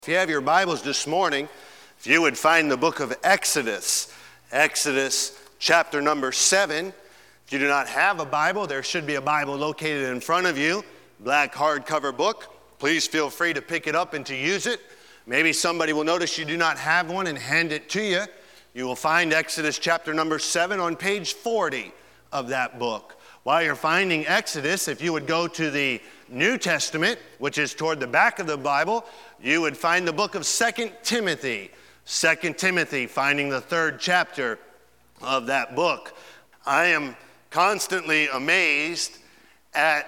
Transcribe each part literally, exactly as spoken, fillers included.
If you have your Bibles this morning, if you would find the book of Exodus, Exodus chapter number seven. If you do not have a Bible, there should be a Bible located in front of you, black hardcover book. Please feel free to pick it up and to use it. Maybe somebody will notice you do not have one and hand it to you. You will find Exodus chapter number seven on page forty of that book. While you're finding Exodus, if you would go to the New Testament, which is toward the back of the Bible, you would find the book of Second Timothy. Second Timothy, finding the third chapter of that book. I am constantly amazed at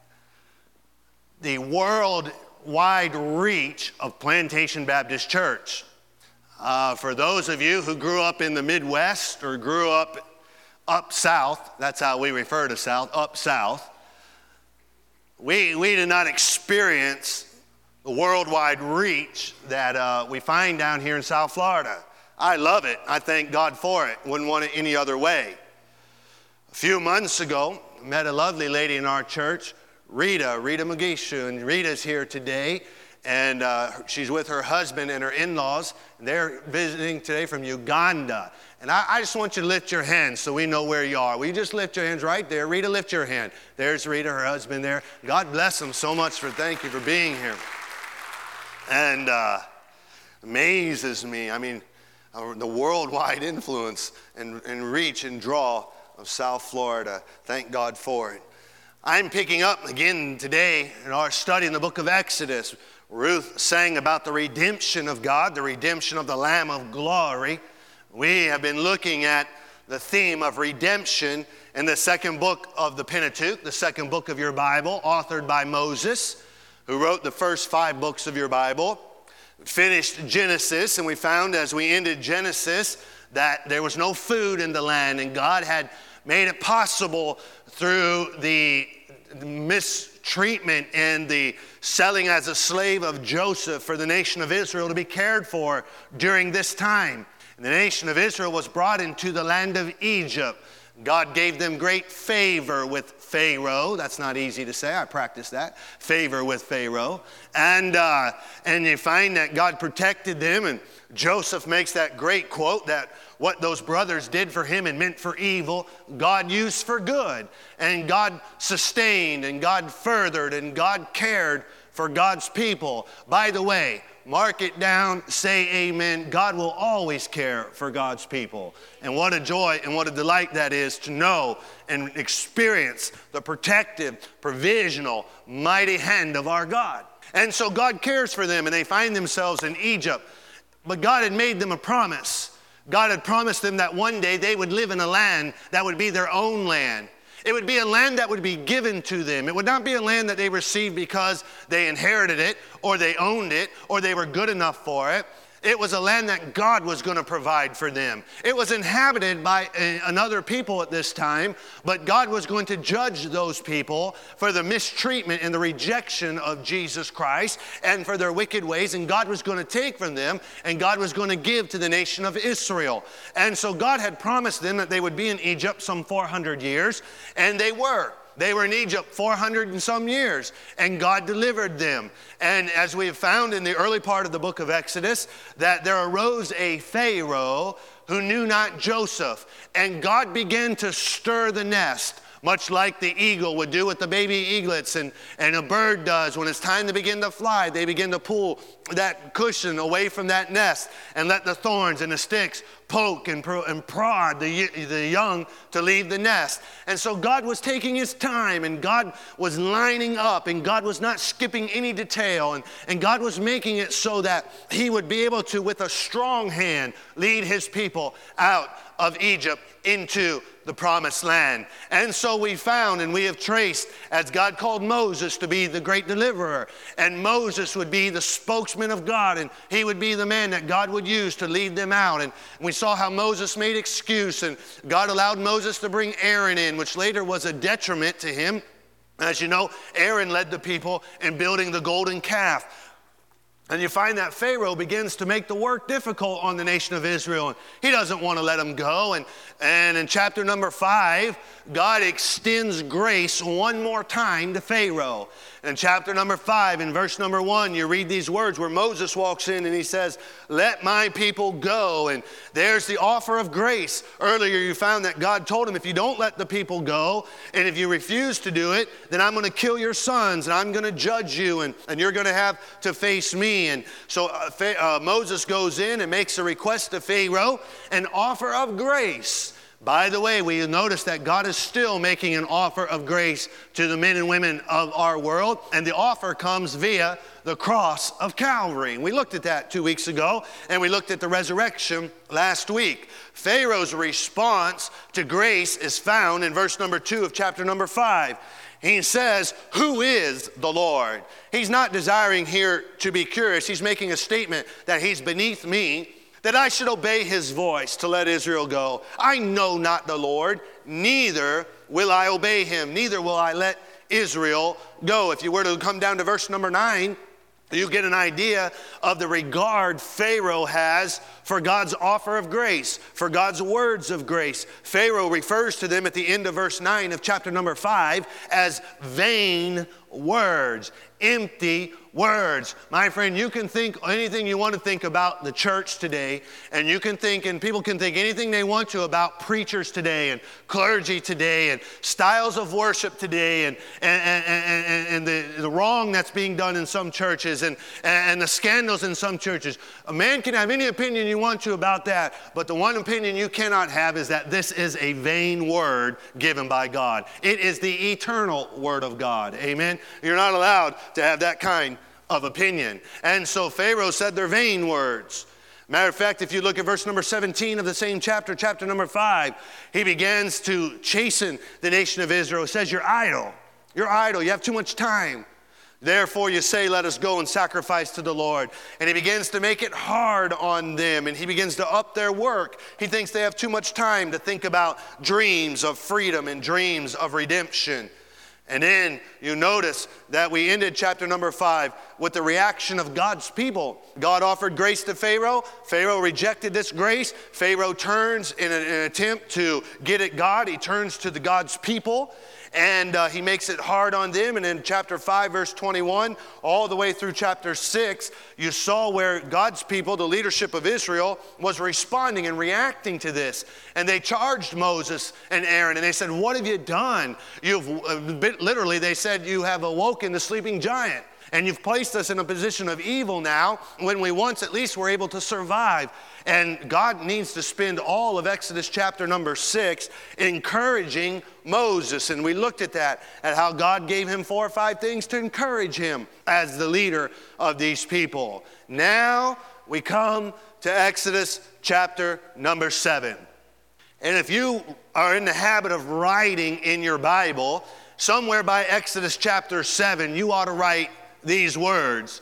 the worldwide reach of Plantation Baptist Church. Uh, for those of you who grew up in the Midwest or grew up up south, that's how we refer to south, up south, we, we did not experience the worldwide reach that uh, we find down here in South Florida. I love it. I thank God for it. Wouldn't want it any other way. A few months ago, I met a lovely lady in our church, Rita, Rita Mugisha, and Rita's here today, and uh, she's with her husband and her in-laws, and they're visiting today from Uganda. And I, I just want you to lift your hands so we know where you are. Will you just lift your hands right there? Rita, lift your hand. There's Rita, her husband there. God bless them so much for, thank you for being here. And uh, amazes me, I mean, uh, the worldwide influence and, and reach and draw of South Florida. Thank God for it. I'm picking up again today in our study in the book of Exodus. Ruth sang about the redemption of God, the redemption of the Lamb of glory. We have been looking at the theme of redemption in the second book of the Pentateuch, the second book of your Bible, authored by Moses, who wrote the first five books of your Bible. We finished Genesis, and we found as we ended Genesis that there was no food in the land, and God had made it possible through the mistreatment and the selling as a slave of Joseph for the nation of Israel to be cared for during this time. And the nation of Israel was brought into the land of Egypt. God gave them great favor with Pharaoh. That's not easy to say. I practiced that. Favor with Pharaoh. And, uh, and you find that God protected them. And Joseph makes that great quote that what those brothers did for him and meant for evil, God used for good. And God sustained and God furthered and God cared for God's people. By the way, mark it down, say amen. God will always care for God's people. And what a joy and what a delight that is to know and experience the protective, provisional, mighty hand of our God. And so God cares for them, and they find themselves in Egypt. But God had made them a promise. God had promised them that one day they would live in a land that would be their own land. It would be a land that would be given to them. It would not be a land that they received because they inherited it or they owned it or they were good enough for it. It was a land that God was going to provide for them. It was inhabited by a, another people at this time, but God was going to judge those people for the mistreatment and the rejection of Jesus Christ and for their wicked ways, and God was going to take from them, and God was going to give to the nation of Israel. And so God had promised them that they would be in Egypt some four hundred years, and they were. They were in Egypt four hundred and some years, and God delivered them. And as we have found in the early part of the book of Exodus, that there arose a Pharaoh who knew not Joseph, and God began to stir the nest, much like the eagle would do with the baby eaglets, and, and a bird does. When it's time to begin to fly, they begin to pull that cushion away from that nest and let the thorns and the sticks poke and, pro- and prod the, the young to leave the nest. And so God was taking his time, and God was lining up, and God was not skipping any detail, and, and God was making it so that he would be able to, with a strong hand, lead his people out of Egypt into the promised land. And so we found and we have traced as God called Moses to be the great deliverer, and Moses would be the spokesman of God, and he would be the man that God would use to lead them out. And we saw how Moses made excuse, and God allowed Moses to bring Aaron in, which later was a detriment to him. As you know, Aaron led the people in building the golden calf. And you find that Pharaoh begins to make the work difficult on the nation of Israel. And he doesn't want to let them go. And, and in chapter number five, God extends grace one more time to Pharaoh. In chapter number five, in verse number one, you read these words where Moses walks in and he says, let my people go. And there's the offer of grace. Earlier you found that God told him, if you don't let the people go, and if you refuse to do it, then I'm going to kill your sons, and I'm going to judge you, and, and you're going to have to face me. And so uh, uh, Moses goes in and makes a request to Pharaoh, an offer of grace. By the way, we notice that God is still making an offer of grace to the men and women of our world, and the offer comes via the cross of Calvary. We looked at that two weeks ago, and we looked at the resurrection last week. Pharaoh's response to grace is found in verse number two of chapter number five. He says, who is the Lord? He's not desiring here to be curious. He's making a statement that he's beneath me, that I should obey his voice to let Israel go. I know not the Lord, neither will I obey him, neither will I let Israel go. If you were to come down to verse number nine, you get an idea of the regard Pharaoh has for God's offer of grace, for God's words of grace. Pharaoh refers to them at the end of verse nine of chapter number five as vain words, empty words. My friend, you can think anything you want to think about the church today, and you can think, and people can think anything they want to about preachers today and clergy today and styles of worship today and, and, and, and, and the, the wrong that's being done in some churches and, and the scandals in some churches. A man can have any opinion you want to about that, but the one opinion you cannot have is that this is a vain word given by God. It is the eternal word of God. Amen? You're not allowed to have that kind of opinion. And so Pharaoh said they're vain words. Matter of fact, if you look at verse number seventeen of the same chapter, chapter number five, he begins to chasten the nation of Israel. It says, you're idle. You're idle. You have too much time. Therefore you say, let us go and sacrifice to the Lord. And he begins to make it hard on them, and he begins to up their work. He thinks they have too much time to think about dreams of freedom and dreams of redemption. And then you notice that we ended chapter number five with the reaction of God's people. God offered grace to Pharaoh. Pharaoh rejected this grace. Pharaoh turns in an, an attempt to get at God. He turns to the God's people, and uh, he makes it hard on them. And in chapter five, verse twenty-one, all the way through chapter six, you saw where God's people, the leadership of Israel, was responding and reacting to this. And they charged Moses and Aaron, and they said, what have you done? You've uh, literally, they said, you have awoken the sleeping giant, and you've placed us in a position of evil now when we once at least were able to survive. And God needs to spend all of Exodus chapter number six encouraging Moses. And we looked at that, at how God gave him four or five things to encourage him as the leader of these people. Now we come to Exodus chapter number seven. And if you are in the habit of writing in your Bible, somewhere by Exodus chapter seven, you ought to write these words: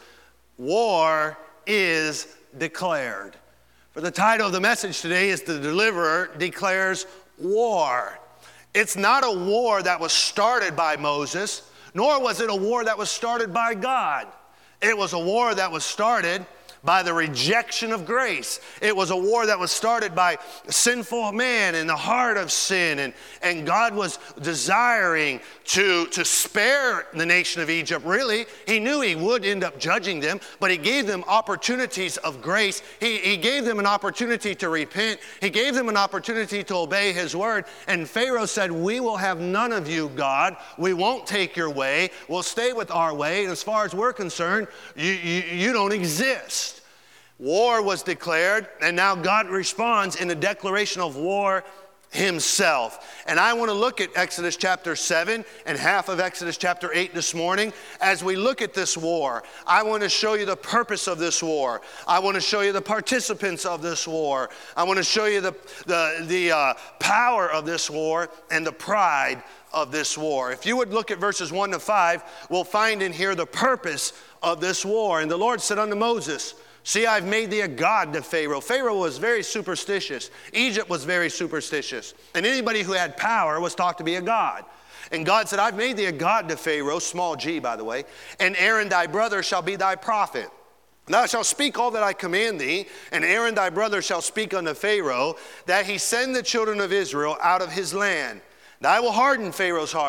war is declared. For the title of the message today is The Deliverer Declares War. It's not a war that was started by Moses, nor was it a war that was started by God. It was a war that was started by the rejection of grace. It was a war that was started by sinful man in the heart of sin. And, and God was desiring to, to spare the nation of Egypt. Really, he knew he would end up judging them, but he gave them opportunities of grace. He, he gave them an opportunity to repent. He gave them an opportunity to obey his word. And Pharaoh said, we will have none of you, God. We won't take your way. We'll stay with our way. And as far as we're concerned, you, you, you don't exist. War was declared, and now God responds in a declaration of war himself. And I want to look at Exodus chapter seven and half of Exodus chapter eight this morning. As we look at this war, I want to show you the purpose of this war. I want to show you the participants of this war. I want to show you the, the, the uh, power of this war and the pride of this war. If you would look at verses one to five, we'll find in here the purpose of this war. And the Lord said unto Moses, see, I've made thee a god to Pharaoh. Pharaoh was very superstitious. Egypt was very superstitious. And anybody who had power was thought to be a god. And God said, I've made thee a god to Pharaoh, small g, by the way, and Aaron thy brother shall be thy prophet. Thou shalt speak all that I command thee, and Aaron thy brother shall speak unto Pharaoh, that he send the children of Israel out of his land. And I will harden Pharaoh's heart,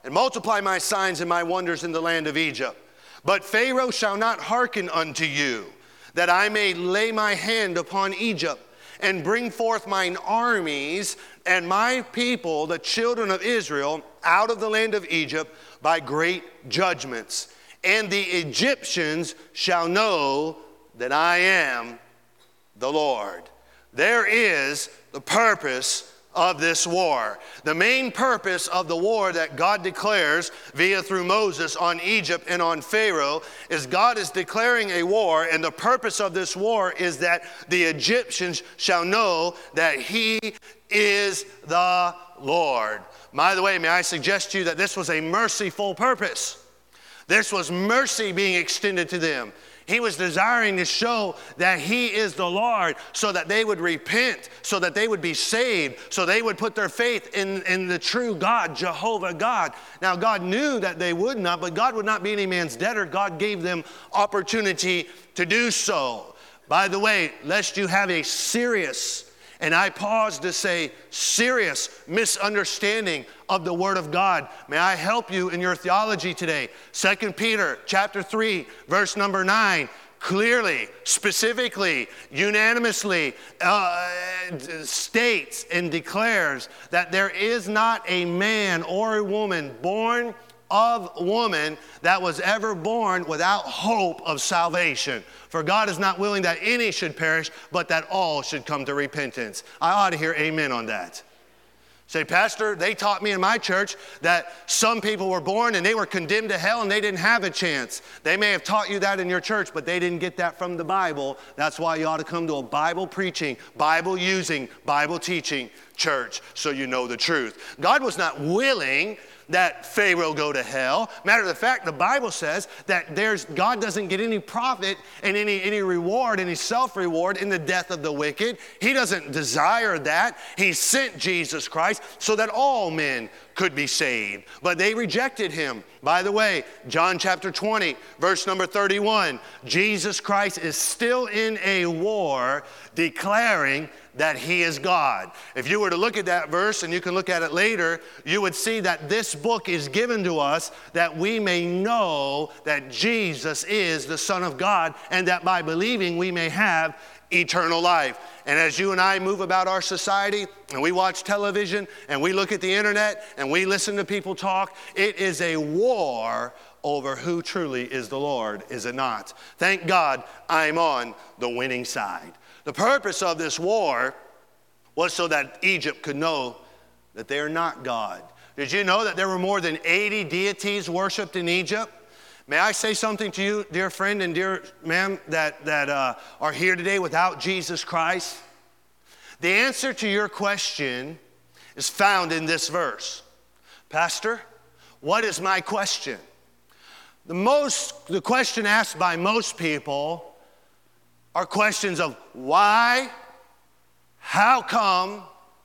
and multiply my signs and my wonders in the land of Egypt. But Pharaoh shall not hearken unto you, that I may lay my hand upon Egypt, and bring forth mine armies and my people, the children of Israel, out of the land of Egypt by great judgments. And the Egyptians shall know that I am the Lord. There is the purpose of this war. The main purpose of the war that God declares via through Moses on Egypt and on Pharaoh is God is declaring a war, and the purpose of this war is that the Egyptians shall know that he is the Lord. By the way, may I suggest to you that this was a merciful purpose. This was mercy being extended to them. He was desiring to show that he is the Lord so that they would repent, so that they would be saved, so they would put their faith in, in the true God, Jehovah God. Now, God knew that they would not, but God would not be any man's debtor. God gave them opportunity to do so. By the way, lest you have a serious, and I pause to say serious misunderstanding of the Word of God, may I help you in your theology today. Second Peter chapter three, verse number nine, clearly, specifically, unanimously uh, states and declares that there is not a man or a woman born of woman that was ever born without hope of salvation. For God is not willing that any should perish, but that all should come to repentance. I ought to hear amen on that. Say, Pastor, they taught me in my church that some people were born and they were condemned to hell and they didn't have a chance. They may have taught you that in your church, but they didn't get that from the Bible. That's why you ought to come to a Bible preaching, Bible using, Bible teaching church so you know the truth. God was not willing that Pharaoh go to hell. Matter of the fact, the Bible says that there's God doesn't get any profit and any, any reward, any self-reward in the death of the wicked. He doesn't desire that. He sent Jesus Christ so that all men could be saved. But they rejected him. By the way, John chapter twenty, verse number thirty-one, Jesus Christ is still in a war declaring that he is God. If you were to look at that verse, and you can look at it later, you would see that this book is given to us that we may know that Jesus is the Son of God, and that by believing we may have eternal life. And as you and I move about our society, and we watch television, and we look at the internet, and we listen to people talk, it is a war over who truly is the Lord, is it not? Thank God I'm on the winning side. The purpose of this war was so that Egypt could know that they are not God. Did you know that there were more than eighty deities worshipped in Egypt? May I say something to you, dear friend and dear ma'am, that, that uh, are here today without Jesus Christ? The answer to your question is found in this verse. Pastor, what is my question? The most, the question asked by most people are questions of why, how come,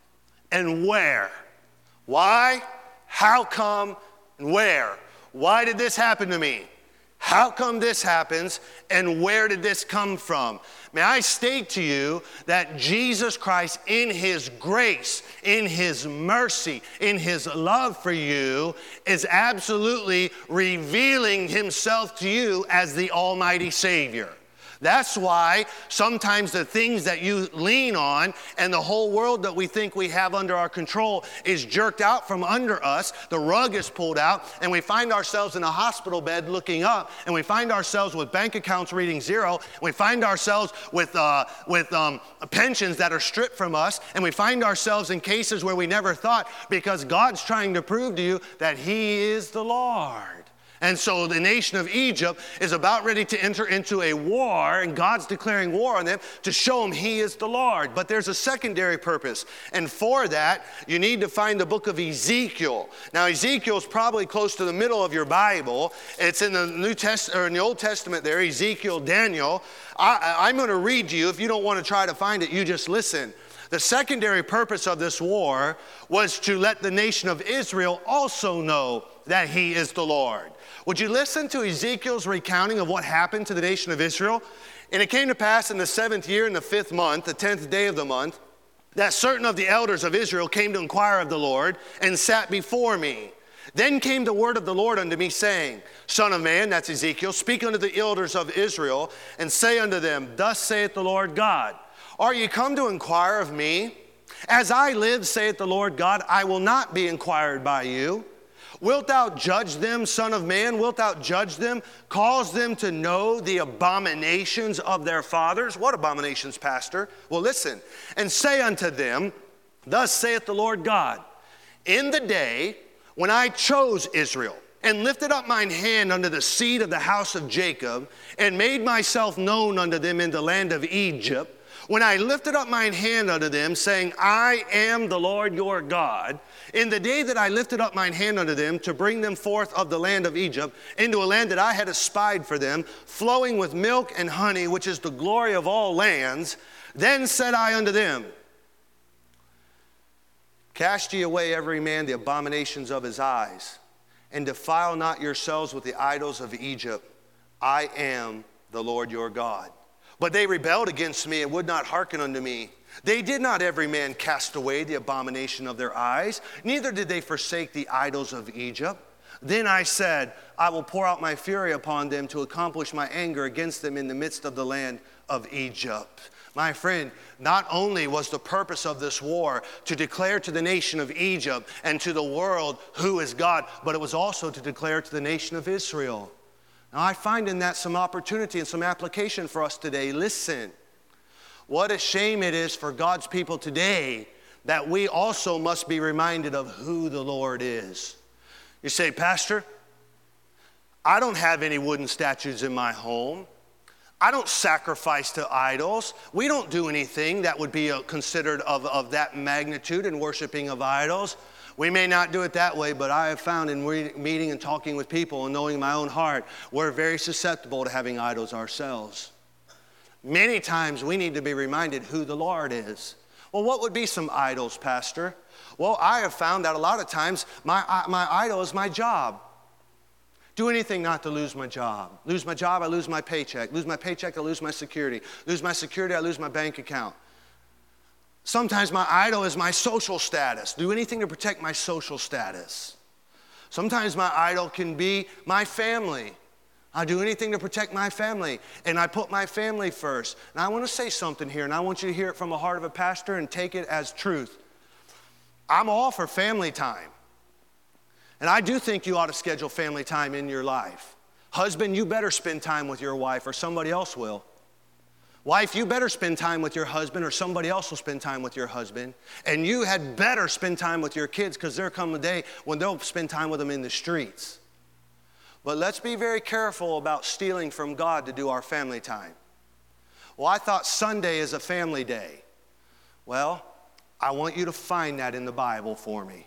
and where. Why, how come, and where. Why did this happen to me? How come this happens, and where did this come from? May I state to you that Jesus Christ, in his grace, in his mercy, in his love for you, is absolutely revealing himself to you as the Almighty Savior. That's why sometimes the things that you lean on and the whole world that we think we have under our control is jerked out from under us, the rug is pulled out, and we find ourselves in a hospital bed looking up, and we find ourselves with bank accounts reading zero, and we find ourselves with, uh, with um, pensions that are stripped from us, and we find ourselves in cases where we never thought, because God's trying to prove to you that he is the Lord. And so the nation of Egypt is about ready to enter into a war, and God's declaring war on them to show them he is the Lord. But there's a secondary purpose, and for that, you need to find the book of Ezekiel. Now, Ezekiel's probably close to the middle of your Bible. It's in the New Test or in the Old Testament there, Ezekiel, Daniel. I, I'm going to read to you. If you don't want to try to find it, you just listen. The secondary purpose of this war was to let the nation of Israel also know that he is the Lord. Would you listen to Ezekiel's recounting of what happened to the nation of Israel? And it came to pass in the seventh year, in the fifth month, the tenth day of the month, that certain of the elders of Israel came to inquire of the Lord and sat before me. Then came the word of the Lord unto me, saying, Son of man, that's Ezekiel, speak unto the elders of Israel, and say unto them, Thus saith the Lord God, Are ye come to inquire of me? As I live, saith the Lord God, I will not be inquired by you. Wilt thou judge them, son of man? Wilt thou judge them? Cause them to know the abominations of their fathers? What abominations, Pastor? Well, listen. And say unto them, Thus saith the Lord God, In the day when I chose Israel, and lifted up mine hand unto the seed of the house of Jacob, and made myself known unto them in the land of Egypt, when I lifted up mine hand unto them, saying, I am the Lord your God, in the day that I lifted up mine hand unto them to bring them forth of the land of Egypt, into a land that I had espied for them, flowing with milk and honey, which is the glory of all lands, then said I unto them, Cast ye away every man the abominations of his eyes, and defile not yourselves with the idols of Egypt. I am the Lord your God. But they rebelled against me and would not hearken unto me. They did not every man cast away the abomination of their eyes, neither did they forsake the idols of Egypt. Then I said, I will pour out my fury upon them to accomplish my anger against them in the midst of the land of Egypt. My friend, not only was the purpose of this war to declare to the nation of Egypt and to the world who is God, but it was also to declare to the nation of Israel. Now I find in that some opportunity and some application for us today. Listen, what a shame it is for God's people today that we also must be reminded of who the Lord is. You say, Pastor, I don't have any wooden statues in my home. I don't sacrifice to idols. We don't do anything that would be considered of, of that magnitude in worshiping of idols. We may not do it that way, but I have found in re- meeting and talking with people and knowing my own heart, we're very susceptible to having idols ourselves. Many times we need to be reminded who the Lord is. Well, what would be some idols, Pastor? Well, I have found that a lot of times my, my idol is my job. Do anything not to lose my job. Lose my job, I lose my paycheck. Lose my paycheck, I lose my security. Lose my security, I lose my bank account. Sometimes my idol is my social status. Do anything to protect my social status. Sometimes my idol can be my family. I do anything to protect my family, and I put my family first. And I want to say something here, and I want you to hear it from the heart of a pastor and take it as truth. I'm all for family time. And I do think you ought to schedule family time in your life. Husband, you better spend time with your wife or somebody else will. Wife, you better spend time with your husband or somebody else will spend time with your husband. And you had better spend time with your kids because there'll come a day when they'll spend time with them in the streets. But let's be very careful about stealing from God to do our family time. Well, I thought Sunday is a family day. Well, I want you to find that in the Bible for me.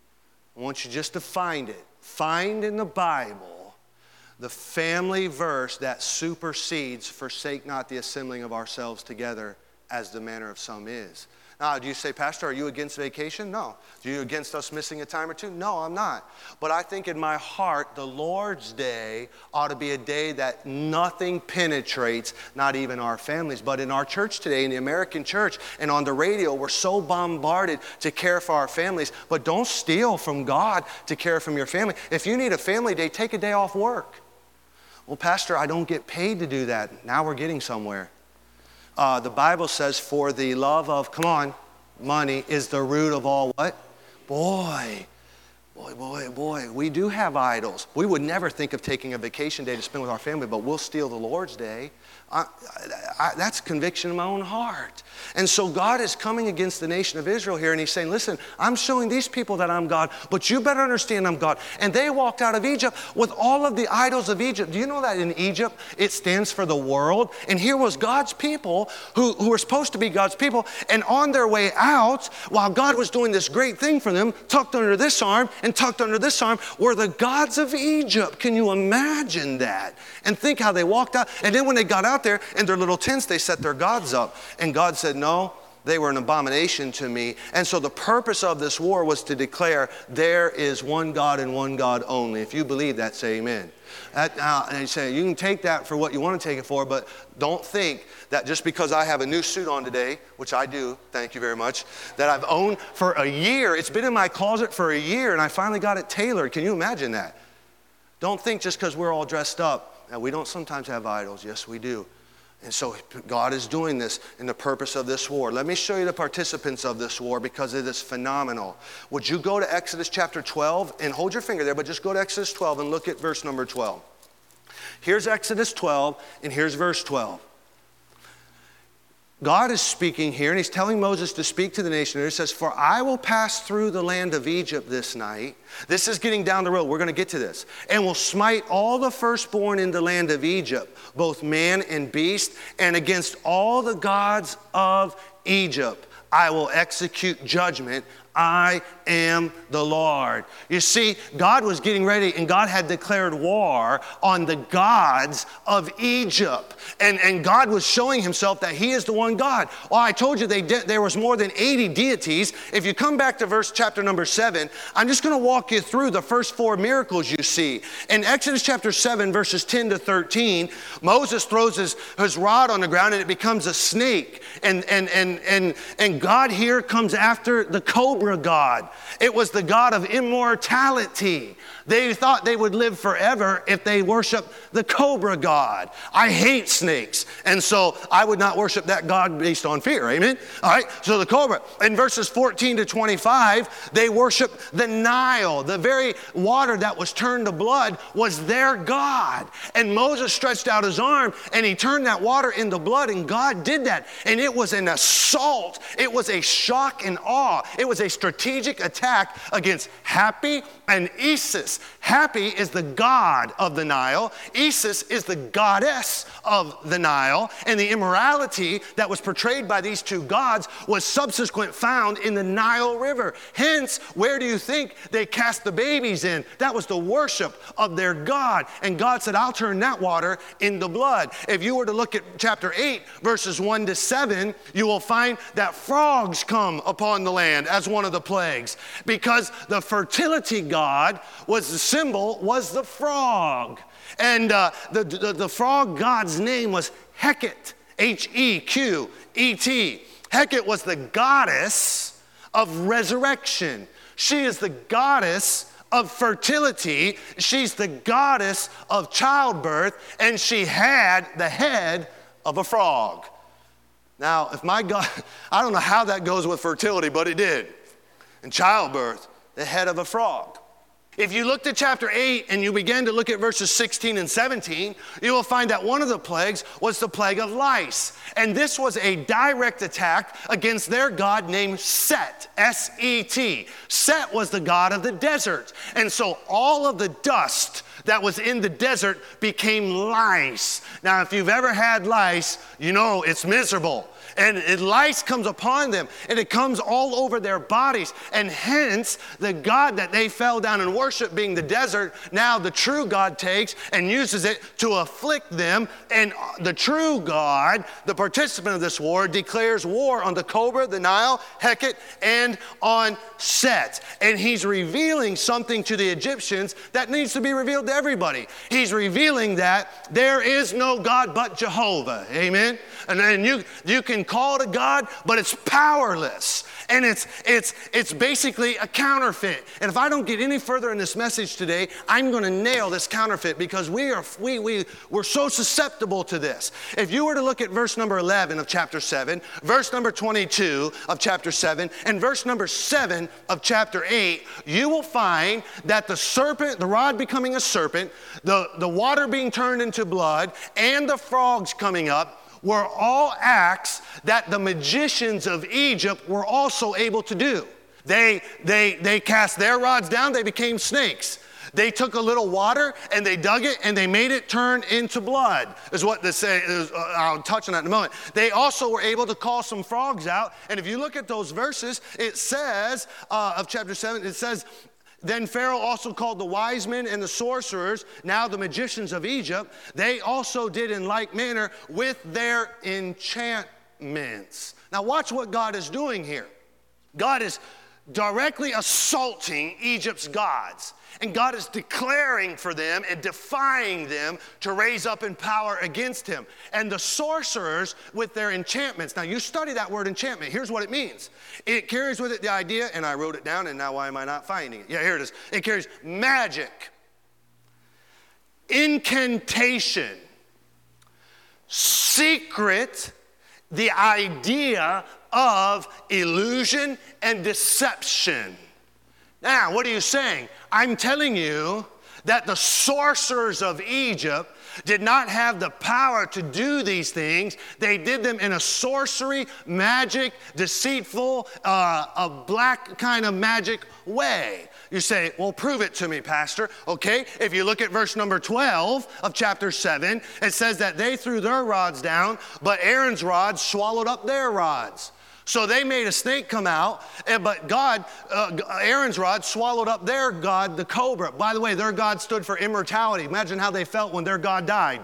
I want you just to find it. Find in the Bible the family verse that supersedes, forsake not the assembling of ourselves together as the manner of some is. Now, do you say, Pastor, are you against vacation? No. Do you against us missing a time or two? No, I'm not. But I think in my heart, the Lord's Day ought to be a day that nothing penetrates, not even our families. But in our church today, in the American church, and on the radio, we're so bombarded to care for our families. But don't steal from God to care for your family. If you need a family day, take a day off work. Well, Pastor, I don't get paid to do that. Now we're getting somewhere. Uh, the Bible says, for the love of, come on, money is the root of all what? Boy, boy, boy, boy, we do have idols. We would never think of taking a vacation day to spend with our family, but we'll steal the Lord's Day. I, I, that's conviction in my own heart. And so God is coming against the nation of Israel here, and he's saying, listen, I'm showing these people that I'm God, but you better understand I'm God. And they walked out of Egypt with all of the idols of Egypt. Do you know that in Egypt, it stands for the world? And here was God's people who, who were supposed to be God's people, and on their way out, while God was doing this great thing for them, tucked under this arm and tucked under this arm were the gods of Egypt. Can you imagine that? And think how they walked out. And then when they got out there in their little tents, they set their gods up. And God said, no, They were an abomination to me. And so the purpose of this war was to declare there is one God and one God only. If you believe that, say amen. That, uh, and you say, you can take that for what you want to take it for, but don't think that just because I have a new suit on today, which I do, thank you very much, that I've owned for a year. It's been in my closet for a year, and I finally got it tailored. Can you imagine that? Don't think just because we're all dressed up. Now, we don't sometimes have idols. Yes, we do. And so God is doing this in the purpose of this war. Let me show you the participants of this war because it is phenomenal. Would you go to Exodus chapter twelve and hold your finger there, but just go to Exodus twelve and look at verse number twelve. Here's Exodus twelve and here's verse twelve. God is speaking here, and he's telling Moses to speak to the nation. He says, for I will pass through the land of Egypt this night. This is getting down the road. We're going to get to this. And will smite all the firstborn in the land of Egypt, both man and beast, and against all the gods of Egypt I will execute judgment. I am the Lord. You see, God was getting ready, and God had declared war on the gods of Egypt. And, and God was showing himself that he is the one God. Well, I told you they did, there was more than eighty deities. If you come back to verse chapter number seven, I'm just going to walk you through the first four miracles you see. In Exodus chapter seven, verses ten to thirteen, Moses throws his, his rod on the ground, and it becomes a snake. And, and, and, and, and God here comes after the cobra god. It was the god of immortality. They thought they would live forever if they worshiped the cobra god. I hate snakes, and so I would not worship that god based on fear, amen? All right, so the cobra. In verses fourteen to twenty-five, they worship the Nile. The very water that was turned to blood was their god. And Moses stretched out his arm, and he turned that water into blood, and God did that. And it was an assault. It was a shock and awe. It was a strategic attack against Hapi and Isis. Hapi is the god of the Nile. Isis is the goddess of the Nile. And the immorality that was portrayed by these two gods was subsequent found in the Nile River. Hence, where do you think they cast the babies in? That was the worship of their god. And God said, I'll turn that water into blood. If you were to look at chapter eight, verses one to seven, you will find that frogs come upon the land as one of the plagues, because the fertility god was the symbol, was the frog. And uh, the, the, the frog god's name was Heket, H E Q E T. Heket was the goddess of resurrection. She is the goddess of fertility. She's the goddess of childbirth, and she had the head of a frog. Now, if my God, I don't know how that goes with fertility, but it did. And childbirth, the head of a frog. If you looked at chapter eight and you began to look at verses sixteen and seventeen, you will find that one of the plagues was the plague of lice. And this was a direct attack against their god named Set, S E T. Set was the god of the desert. And so all of the dust that was in the desert became lice. Now, if you've ever had lice, you know it's miserable. And it, lice comes upon them, and it comes all over their bodies. And hence, the God that they fell down and worshiped, being the desert, now the true God takes and uses it to afflict them. And the true God, the participant of this war, declares war on the cobra, the Nile, Heket, and on Set. And he's revealing something to the Egyptians that needs to be revealed to everybody. He's revealing that there is no God but Jehovah. Amen? And then you, you can call it a God, but it's powerless. And it's, it's, it's basically a counterfeit. And if I don't get any further in this message today, I'm going to nail this counterfeit, because we are, we, we, we're so susceptible to this. If you were to look at verse number eleven of chapter seven, verse number twenty-two of chapter seven, and verse number seven of chapter eight, you will find that the serpent, the rod becoming a serpent, the, the water being turned into blood, and the frogs coming up, were all acts that the magicians of Egypt were also able to do. They, they, they cast their rods down, they became snakes. They took a little water and they dug it and they made it turn into blood, is what they say. Is, uh, I'll touch on that in a moment. They also were able to call some frogs out. And if you look at those verses, it says, uh, of chapter seven, it says, then Pharaoh also called the wise men and the sorcerers, now the magicians of Egypt. They also did in like manner with their enchantments. enchantments. Now watch what God is doing here. God is directly assaulting Egypt's gods. And God is declaring for them and defying them to raise up in power against him. And the sorcerers with their enchantments. Now you study that word enchantment. Here's what it means. It carries with it the idea, and I wrote it down, and now why am I not finding it? Yeah, here it is. It carries magic, incantation, secret, the idea of illusion and deception. Now, what are you saying? I'm telling you that the sorcerers of Egypt did not have the power to do these things. They did them in a sorcery, magic, deceitful, uh, a black kind of magic way. You say, well, prove it to me, Pastor. Okay, if you look at verse number twelve of chapter seven, it says that they threw their rods down, but Aaron's rods swallowed up their rods. So they made a snake come out, but God, uh, Aaron's rod swallowed up their god, the cobra. By the way, their god stood for immortality. Imagine how they felt when their god died.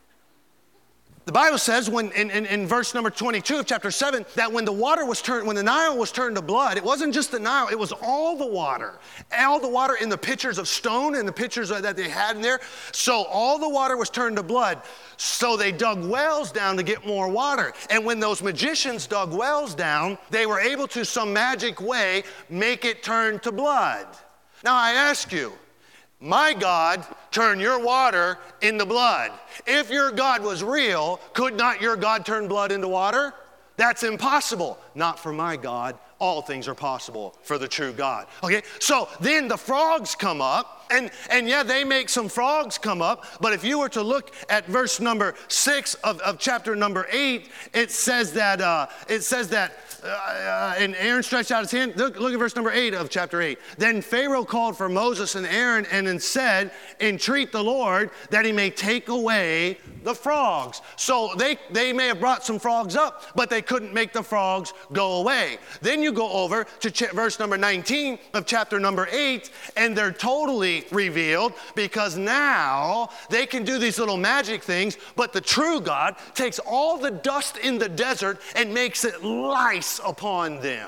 The Bible says when in, in, in verse number twenty-two of chapter seven, that when the water was turned, when the Nile was turned to blood, it wasn't just the Nile, it was all the water. All the water in the pitchers of stone and the pitchers that they had in there. So all the water was turned to blood. So they dug wells down to get more water. And when those magicians dug wells down, they were able to, some magic way, make it turn to blood. Now I ask you, my God turned your water into blood. If your God was real, could not your God turn blood into water? That's impossible. Not for my God. All things are possible for the true God. Okay, so then the frogs come up, and, and yeah, they make some frogs come up, but if you were to look at verse number six of, of chapter number eight, it says that, uh, it says that, uh, and Aaron stretched out his hand. Look, look at verse number eight of chapter eight. Then Pharaoh called for Moses and Aaron and then said, entreat the Lord that he may take away the frogs. So they, they may have brought some frogs up, but they couldn't make the frogs go away. Then you go over to ch- verse number nineteen of chapter number eight, and they're totally revealed because now they can do these little magic things, but the true God takes all the dust in the desert and makes it lice upon them.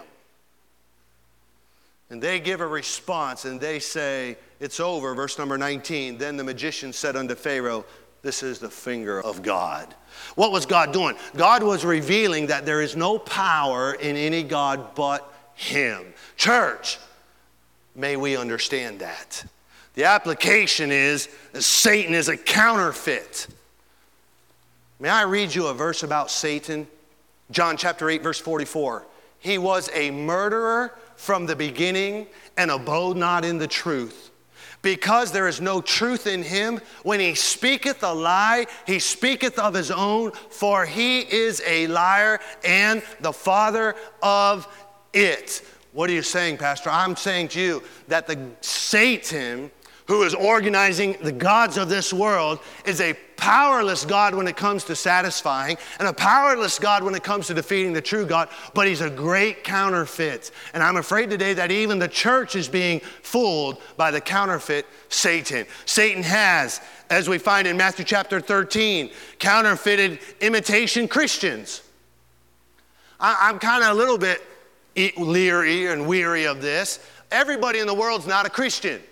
And they give a response and they say, it's over, verse number nineteen. Then the magician said unto Pharaoh, this is the finger of God. What was God doing? God was revealing that there is no power in any God but him. Church, may we understand that. The application is that Satan is a counterfeit. May I read you a verse about Satan? John chapter eight, verse forty-four. He was a murderer from the beginning and abode not in the truth. Because there is no truth in him, when he speaketh a lie, he speaketh of his own, for he is a liar and the father of it. What are you saying, Pastor? I'm saying to you that the Satan, who is organizing the gods of this world, is a powerless God when it comes to satisfying and a powerless God when it comes to defeating the true God, but he's a great counterfeit. And I'm afraid today that even the church is being fooled by the counterfeit Satan. Satan has, as we find in Matthew chapter thirteen, counterfeited imitation Christians. I, I'm kind of a little bit leery and weary of this. Everybody in the world's not a Christian.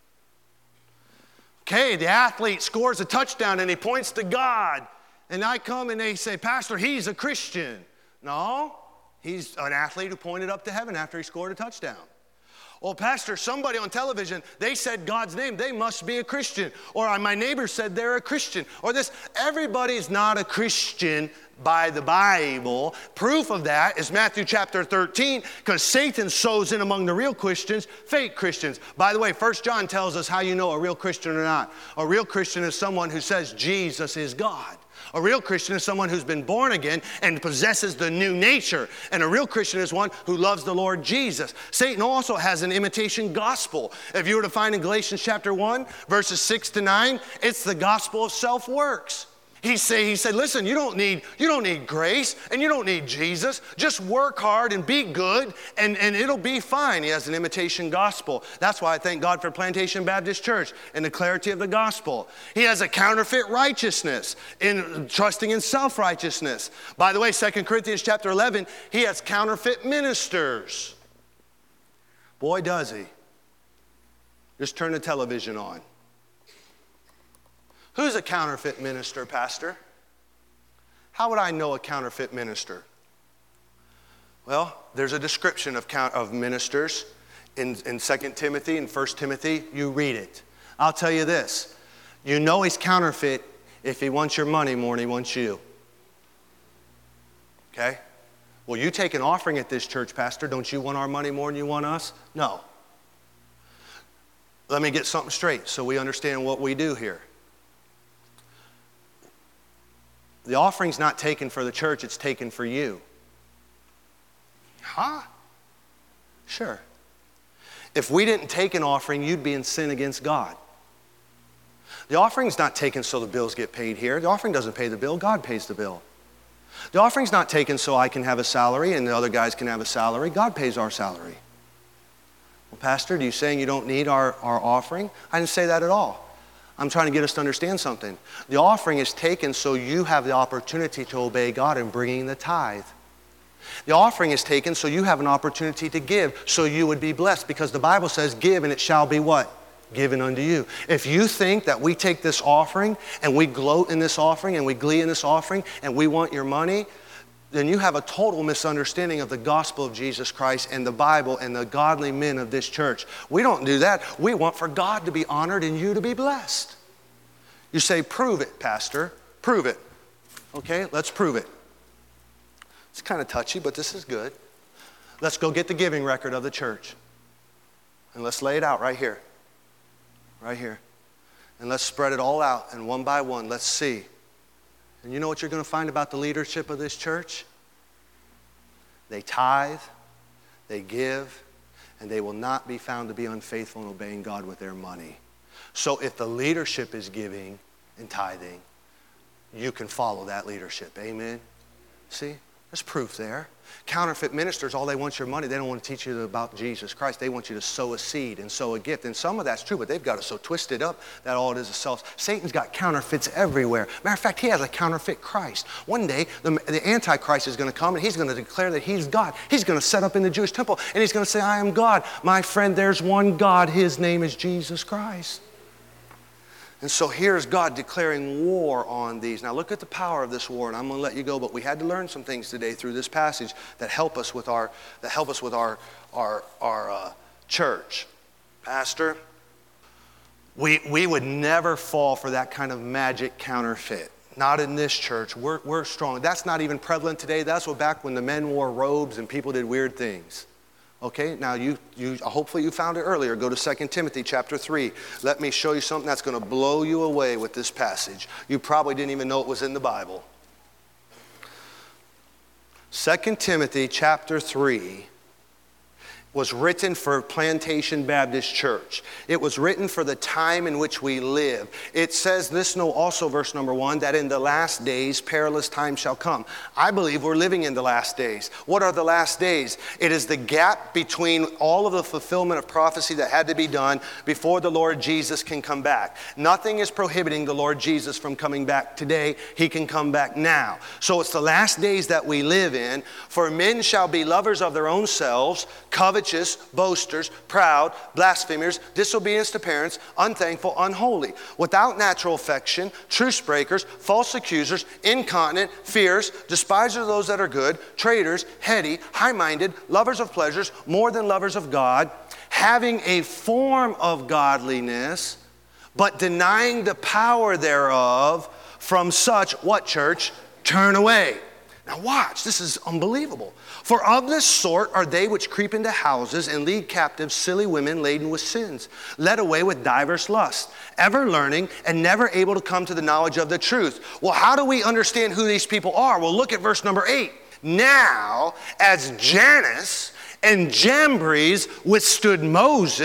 Okay, the athlete scores a touchdown and he points to God. And I come and they say, Pastor, he's a Christian. No, he's an athlete who pointed up to heaven after he scored a touchdown. Well, Pastor, somebody on television, they said God's name, they must be a Christian. Or my neighbor said they're a Christian. Or this, everybody's not a Christian by the Bible. Proof of that is Matthew chapter thirteen, because Satan sows in among the real Christians, fake Christians. By the way, First John tells us how you know a real Christian or not. A real Christian is someone who says Jesus is God. A real Christian is someone who's been born again and possesses the new nature. And a real Christian is one who loves the Lord Jesus. Satan also has an imitation gospel. If you were to find in Galatians chapter one, verses six to nine, it's the gospel of self-works. He say, he said, listen, you don't need, you don't need grace and you don't need Jesus. Just work hard and be good and, and it'll be fine. He has an imitation gospel. That's why I thank God for Plantation Baptist Church and the clarity of the gospel. He has a counterfeit righteousness in trusting in self-righteousness. By the way, Second Corinthians chapter eleven, he has counterfeit ministers. Boy, does he. Just turn the television on. Who's a counterfeit minister, Pastor? How would I know a counterfeit minister? Well, there's a description of, count, of ministers in, in Second Timothy and First Timothy. You read it. I'll tell you this. You know he's counterfeit if he wants your money more than he wants you. Okay? Well, you take an offering at this church, Pastor. Don't you want our money more than you want us? No. Let me get something straight so we understand what we do here. The offering's not taken for the church, it's taken for you. Huh? Sure. If we didn't take an offering, you'd be in sin against God. The offering's not taken so the bills get paid here. The offering doesn't pay the bill, God pays the bill. The offering's not taken so I can have a salary and the other guys can have a salary. God pays our salary. Well, Pastor, are you saying you don't need our, our offering? I didn't say that at all. I'm trying to get us to understand something. The offering is taken so you have the opportunity to obey God in bringing the tithe. The offering is taken so you have an opportunity to give, so you would be blessed, because the Bible says, give and it shall be what? Given unto you. If you think that we take this offering and we gloat in this offering and we glee in this offering and we want your money, then you have a total misunderstanding of the gospel of Jesus Christ and the Bible and the godly men of this church. We don't do that. We want for God to be honored and you to be blessed. You say, prove it, Pastor. Prove it. Okay, let's prove it. It's kind of touchy, but this is good. Let's go get the giving record of the church. And let's lay it out right here. Right here. And let's spread it all out, and one by one, let's see. And you know what you're going to find about the leadership of this church? They tithe, they give, and they will not be found to be unfaithful in obeying God with their money. So if the leadership is giving and tithing, you can follow that leadership. Amen? See? There's proof there. Counterfeit ministers, all they want is your money. They don't want to teach you about Jesus Christ. They want you to sow a seed and sow a gift. And some of that's true, but they've got it so twisted up that all it is is self. Satan's got counterfeits everywhere. Matter of fact, he has a counterfeit Christ. One day, the, the Antichrist is going to come and he's going to declare that he's God. He's going to set up in the Jewish temple and he's going to say, I am God. My friend, there's one God. His name is Jesus Christ. And so here's God declaring war on these. Now look at the power of this war, and I'm going to let you go, but we had to learn some things today through this passage that help us with our that help us with our our our uh, church. Pastor, we we would never fall for that kind of magic counterfeit. Not in this church. We're we're strong. That's not even prevalent today. That's what back when the men wore robes and people did weird things. Okay, now you, you hopefully you found it earlier. Go to Second Timothy chapter three. Let me show you something that's going to blow you away with this passage. You probably didn't even know it was in the Bible. Second Timothy chapter three was written for Plantation Baptist Church. It was written for the time in which we live. It says this, know also, verse number one, that in the last days perilous times shall come. I believe we're living in the last days. What are the last days? It is the gap between all of the fulfillment of prophecy that had to be done before the Lord Jesus can come back. Nothing is prohibiting the Lord Jesus from coming back today. He can come back now. So it's the last days that we live in. For men shall be lovers of their own selves, covetous, boasters, proud, blasphemers, disobedience to parents, unthankful, unholy, without natural affection, truce breakers, false accusers, incontinent, fierce, despisers of those that are good, traitors, heady, high-minded, lovers of pleasures, more than lovers of God, having a form of godliness, but denying the power thereof. From such, what church? Turn away. Now watch, this is unbelievable. For of this sort are they which creep into houses and lead captive silly women laden with sins, led away with divers lusts, ever learning and never able to come to the knowledge of the truth. Well, how do we understand who these people are? Well, look at verse number eight. Now, as Jannes and Jambres withstood Moses,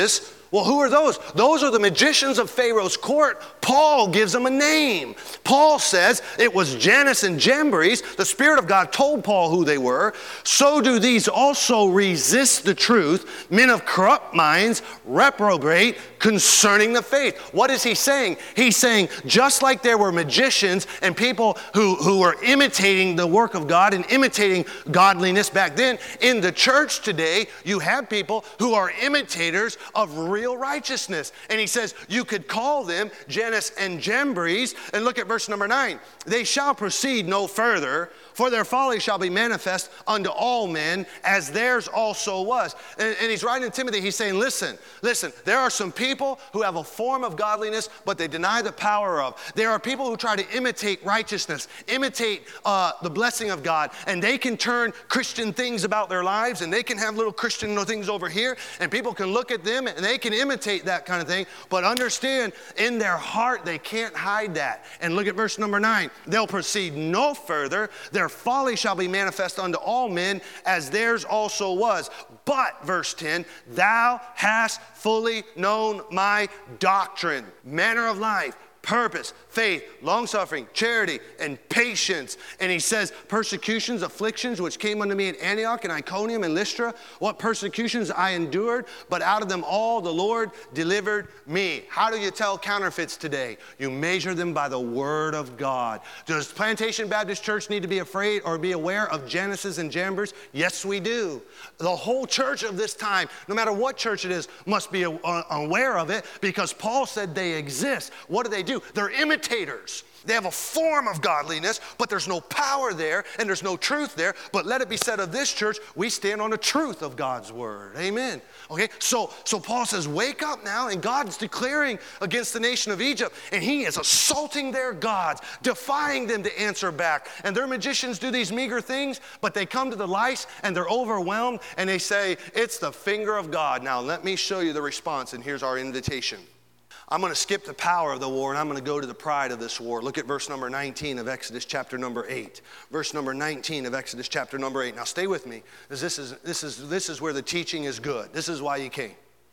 Well, who are those? Those are the magicians of Pharaoh's court. Paul gives them a name. Paul says it was Jannes and Jambres. The Spirit of God told Paul who they were. So do these also resist the truth, men of corrupt minds, reprobate concerning the faith. What is he saying? He's saying just like there were magicians and people who, who were imitating the work of God and imitating godliness back then, in the church today, you have people who are imitators of real righteousness. And he says you could call them Jannes and Jambres. And look at verse number nine. They shall proceed no further, for their folly shall be manifest unto all men, as theirs also was. And, and he's writing to Timothy, he's saying, listen, listen, there are some people who have a form of godliness, but they deny the power of. There are people who try to imitate righteousness, imitate uh, the blessing of God, and they can turn Christian things about their lives, and they can have little Christian things over here, and people can look at them, and they can imitate that kind of thing, but understand, in their heart, they can't hide that. And look at verse number nine. They'll proceed no further. Their folly shall be manifest unto all men, as theirs also was. But, verse ten, thou hast fully known my doctrine, manner of life, purpose, faith, long-suffering, charity, and patience. And he says, persecutions, afflictions, which came unto me in Antioch and Iconium and Lystra, what persecutions I endured, but out of them all the Lord delivered me. How do you tell counterfeits today? You measure them by the word of God. Does Plantation Baptist Church need to be afraid or be aware of Janneses and Jambres? Yes, we do. The whole church of this time, no matter what church it is, must be aware of it, because Paul said they exist. What do they do? They're imitators. They have a form of godliness, but there's no power there and there's no truth there. But let it be said of this church, we stand on the truth of God's word. Amen. Okay, so, so Paul says, wake up now, and God's declaring against the nation of Egypt, and he is assaulting their gods, defying them to answer back. And their magicians do these meager things, but they come to the lice and they're overwhelmed, and they say, it's the finger of God. Now let me show you the response, and here's our invitation. I'm going to skip the power of the war, and I'm going to go to the pride of this war. Look at verse number nineteen of Exodus chapter number eight. Verse number nineteen of Exodus chapter number eight. Now stay with me, because this is, this is, this is where the teaching is good. This is why you came.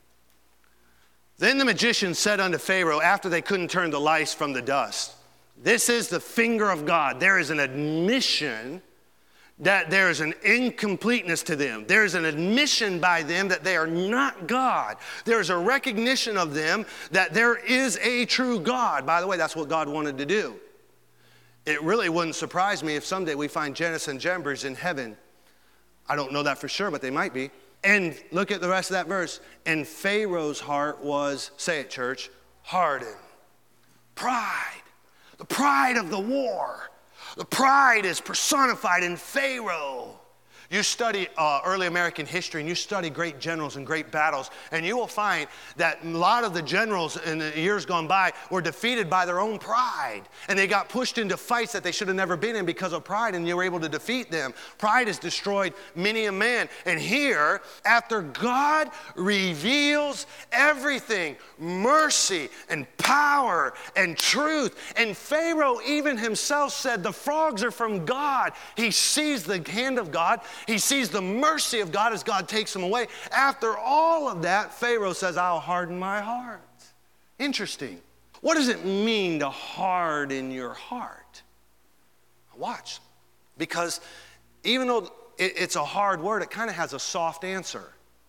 Then the magicians said unto Pharaoh, after they couldn't turn the lice from the dust, this is the finger of God. There is an admission that there is an incompleteness to them. There is an admission by them that they are not God. There is a recognition of them that there is a true God. By the way, that's what God wanted to do. It really wouldn't surprise me if someday we find Jannes and Jambres in heaven. I don't know that for sure, but they might be. And look at the rest of that verse. And Pharaoh's heart was, say it, church, hardened. Pride. The pride of the war. The pride is personified in Pharaoh. You study uh, early American history, and you study great generals and great battles, and you will find that a lot of the generals in the years gone by were defeated by their own pride. And they got pushed into fights that they should have never been in because of pride, and you were able to defeat them. Pride has destroyed many a man. And here, after God reveals everything, mercy and power and truth, and Pharaoh even himself said the frogs are from God. He sees the hand of God. He sees the mercy of God as God takes him away. After all of that, Pharaoh says, I'll harden my heart. Interesting. What does it mean to harden your heart? Watch. Because even though it's a hard word, it kind of has a soft answer.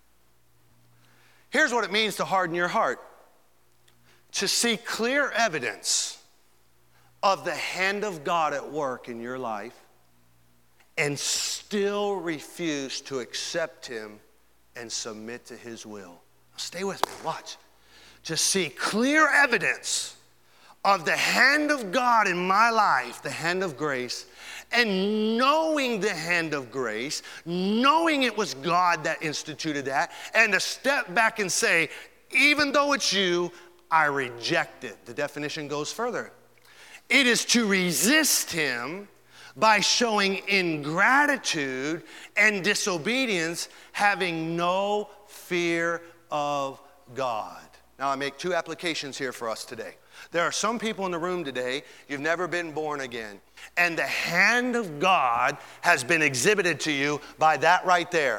Here's what it means to harden your heart. To see clear evidence of the hand of God at work in your life, and still refuse to accept him and submit to his will. Stay with me, watch. To see clear evidence of the hand of God in my life, the hand of grace, and knowing the hand of grace, knowing it was God that instituted that, and to step back and say, even though it's you, I reject it. The definition goes further. It is to resist him by showing ingratitude and disobedience, having no fear of God. Now, I make two applications here for us today. There are some people in the room today, you've never been born again, and the hand of God has been exhibited to you by that right there.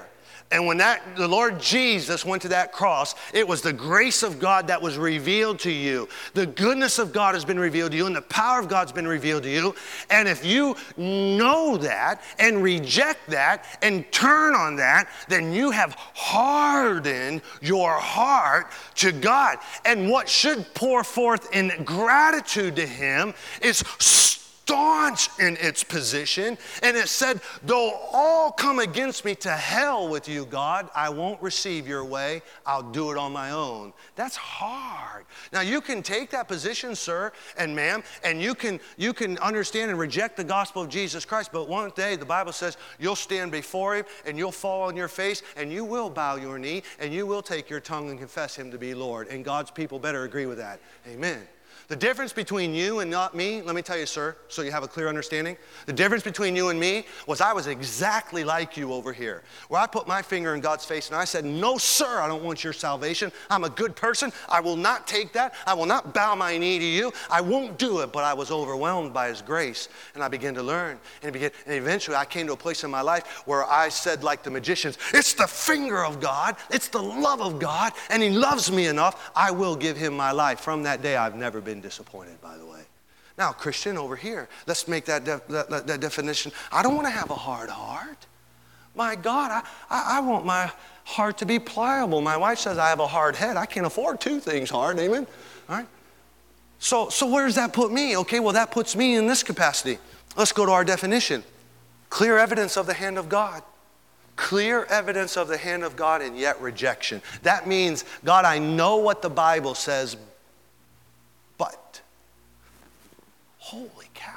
And when that the Lord Jesus went to that cross, it was the grace of God that was revealed to you. The goodness of God has been revealed to you, and the power of God's been revealed to you. And if you know that and reject that and turn on that, then you have hardened your heart to God. And what should pour forth in gratitude to Him is staunch in its position, and it said, though all come against me, to hell with you, God, I won't receive your way, I'll do it on my own. That's hard. Now you can take that position, sir and ma'am, and you can you can understand and reject the gospel of Jesus Christ, but one day the Bible says you'll stand before Him and you'll fall on your face and you will bow your knee and you will take your tongue and confess Him to be Lord, and God's people better agree with that. Amen. The difference between you and not me, let me tell you, sir, so you have a clear understanding. The difference between you and me was I was exactly like you over here, where I put my finger in God's face and I said, no, sir, I don't want your salvation. I'm a good person. I will not take that. I will not bow my knee to you. I won't do it. But I was overwhelmed by His grace, and I began to learn. And, began, and eventually I came to a place in my life where I said, like the magicians, it's the finger of God. It's the love of God, and He loves me enough. I will give Him my life. From that day, I've never been disappointed, by the way. Now, Christian, over here, let's make that, def- that, that, that definition. I don't want to have a hard heart. My God, I, I, I want my heart to be pliable. My wife says I have a hard head. I can't afford two things hard, amen? All right? So, so where does that put me? Okay, well, that puts me in this capacity. Let's go to our definition. Clear evidence of the hand of God. Clear evidence of the hand of God and yet rejection. That means, God, I know what the Bible says, but, holy cow.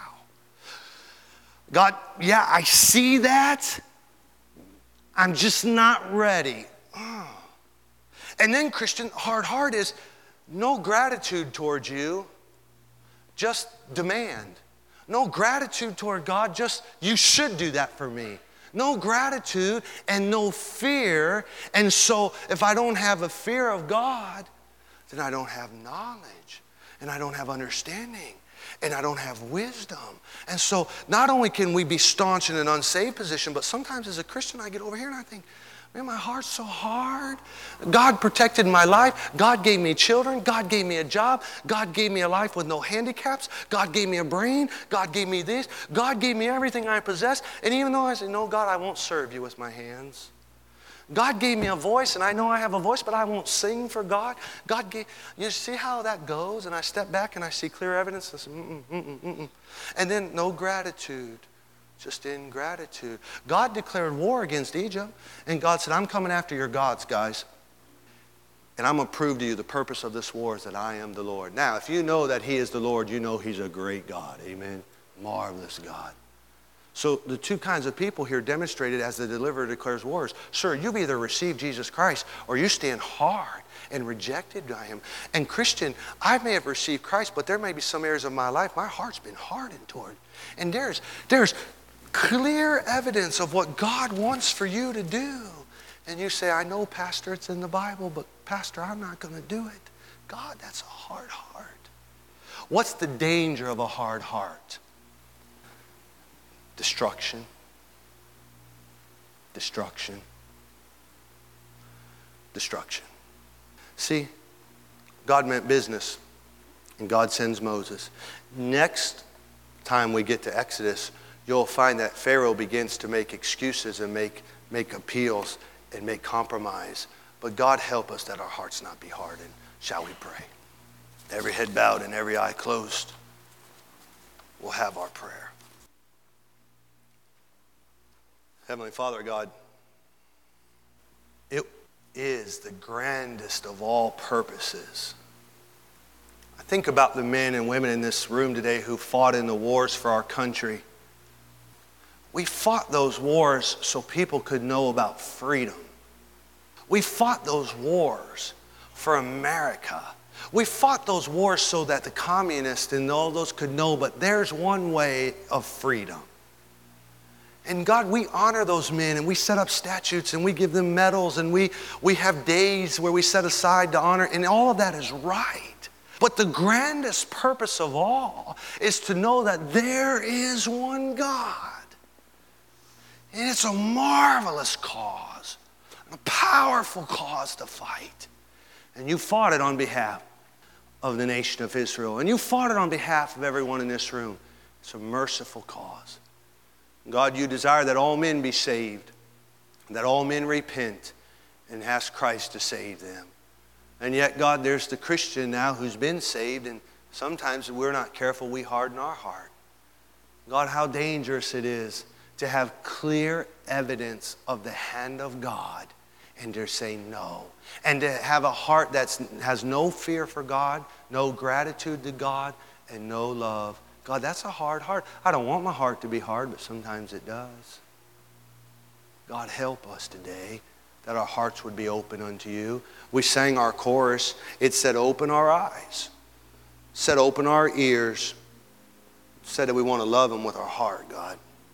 God, yeah, I see that. I'm just not ready. Oh. And then, Christian, hard heart is no gratitude towards you, just demand. No gratitude toward God, just you should do that for me. No gratitude and no fear. And so if I don't have a fear of God, then I don't have knowledge. And I don't have understanding, and I don't have wisdom. And so not only can we be staunch in an unsaved position, but sometimes as a Christian I get over here and I think, man, my heart's so hard. God protected my life. God gave me children. God gave me a job. God gave me a life with no handicaps. God gave me a brain. God gave me this. God gave me everything I possess. And even though I say, no, God, I won't serve you with my hands. God gave me a voice, and I know I have a voice, but I won't sing for God. God gave, you see how that goes? And I step back and I see clear evidence. And, say, mm-mm, mm-mm, mm-mm. And then no gratitude, just ingratitude. God declared war against Egypt, and God said, I'm coming after your gods, guys. And I'm going to prove to you the purpose of this war is that I am the Lord. Now, if you know that He is the Lord, you know He's a great God. Amen. Marvelous God. So the two kinds of people here demonstrated as the deliverer declares wars. Sir, you've either received Jesus Christ or you stand hard and rejected by Him. And Christian, I may have received Christ, but there may be some areas of my life my heart's been hardened toward. And there's, there's clear evidence of what God wants for you to do. And you say, I know, Pastor, it's in the Bible, but Pastor, I'm not going to do it. God, that's a hard heart. What's the danger of a hard heart? Destruction. Destruction. Destruction. See, God meant business, and God sends Moses. Next time we get to Exodus, you'll find that Pharaoh begins to make excuses and make, make appeals and make compromise. But God help us that our hearts not be hardened. Shall we pray? Every head bowed and every eye closed. We'll have our prayer. Heavenly Father, God, it is the grandest of all purposes. I think about the men and women in this room today who fought in the wars for our country. We fought those wars so people could know about freedom. We fought those wars for America. We fought those wars so that the communists and all those could know, but there's one way of freedom. And God, we honor those men, and we set up statutes, and we give them medals, and we, we have days where we set aside to honor, and all of that is right. But the grandest purpose of all is to know that there is one God. And it's a marvelous cause. A powerful cause to fight. And you fought it on behalf of the nation of Israel. And you fought it on behalf of everyone in this room. It's a merciful cause. God, you desire that all men be saved, that all men repent and ask Christ to save them. And yet, God, there's the Christian now who's been saved, and sometimes if we're not careful, we harden our heart. God, how dangerous it is to have clear evidence of the hand of God and to say no. And to have a heart that has no fear for God, no gratitude to God, and no love. God, that's a hard heart. I don't want my heart to be hard, but sometimes it does. God, help us today that our hearts would be open unto you. We sang our chorus. It said, open our eyes. It said, open our ears. It said that we want to love him with our heart, God.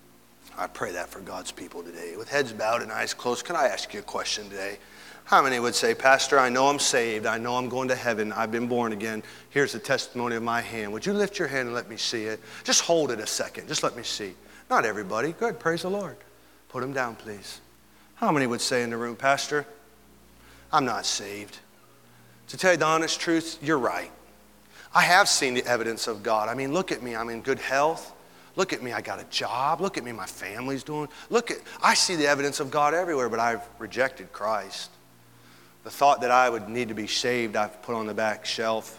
I pray that for God's people today. With heads bowed and eyes closed, can I ask you a question today? How many would say, Pastor, I know I'm saved. I know I'm going to heaven. I've been born again. Here's the testimony of my hand. Would you lift your hand and let me see it? Just hold it a second. Just let me see. Not everybody. Good. Praise the Lord. Put them down, please. How many would say in the room, Pastor, I'm not saved? To tell you the honest truth, you're right. I have seen the evidence of God. I mean, look at me. I'm in good health. Look at me, I got a job. Look at me, my family's doing. Look at, I see the evidence of God everywhere, but I've rejected Christ. The thought that I would need to be saved, I've put on the back shelf.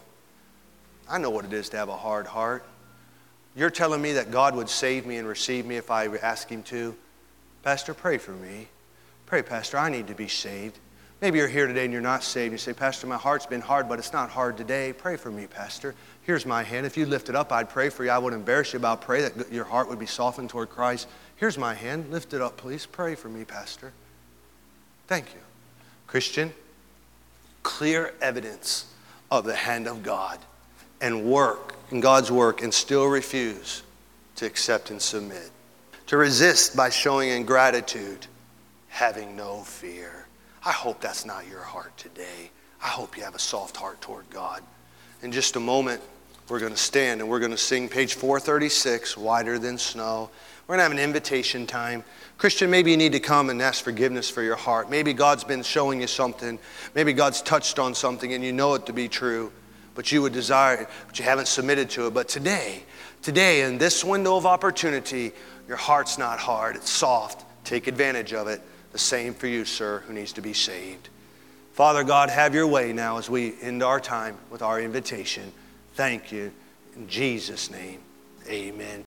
I know what it is to have a hard heart. You're telling me that God would save me and receive me if I ask him to? Pastor, pray for me. Pray, Pastor, I need to be saved. Maybe you're here today and you're not saved. You say, Pastor, my heart's been hard, but it's not hard today. Pray for me, Pastor. Here's my hand. If you lift it up, I'd pray for you. I wouldn't embarrass you, but I'll pray that your heart would be softened toward Christ. Here's my hand. Lift it up, please. Pray for me, Pastor. Thank you. Christian, clear evidence of the hand of God and work in God's work and still refuse to accept and submit. To resist by showing ingratitude, having no fear. I hope that's not your heart today. I hope you have a soft heart toward God. In just a moment, we're going to stand and we're going to sing page four thirty-six, Whiter Than Snow. We're going to have an invitation time. Christian, maybe you need to come and ask forgiveness for your heart. Maybe God's been showing you something. Maybe God's touched on something and you know it to be true, but you would desire it, but you haven't submitted to it. But today, today in this window of opportunity, your heart's not hard, it's soft. Take advantage of it. The same for you, sir, who needs to be saved. Father God, have your way now as we end our time with our invitation. Thank you. In Jesus' name, amen.